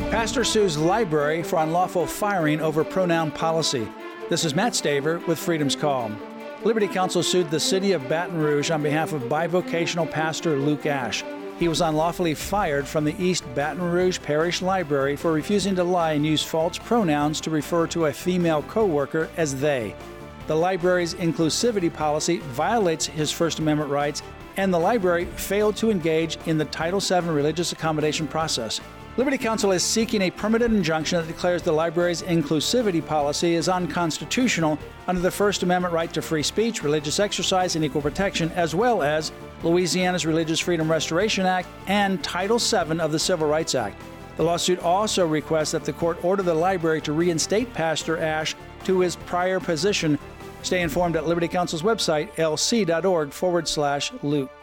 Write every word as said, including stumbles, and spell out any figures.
Pastor sues library for unlawful firing over pronoun policy. This is Matt Staver with Freedom's Call. Liberty Counsel sued the city of Baton Rouge on behalf of bivocational pastor Luke Ash. He was unlawfully fired from the East Baton Rouge Parish Library for refusing to lie and use false pronouns to refer to a female co-worker as they. The library's inclusivity policy violates his First Amendment rights, and the library failed to engage in the Title seven religious accommodation process. Liberty Counsel is seeking a permanent injunction that declares the library's inclusivity policy is unconstitutional under the First Amendment right to free speech, religious exercise, and equal protection, as well as Louisiana's Religious Freedom Restoration Act and Title seven of the Civil Rights Act. The lawsuit also requests that the court order the library to reinstate Pastor Ash to his prior position. Stay informed at Liberty Counsel's website, lc.org forward slash Luke.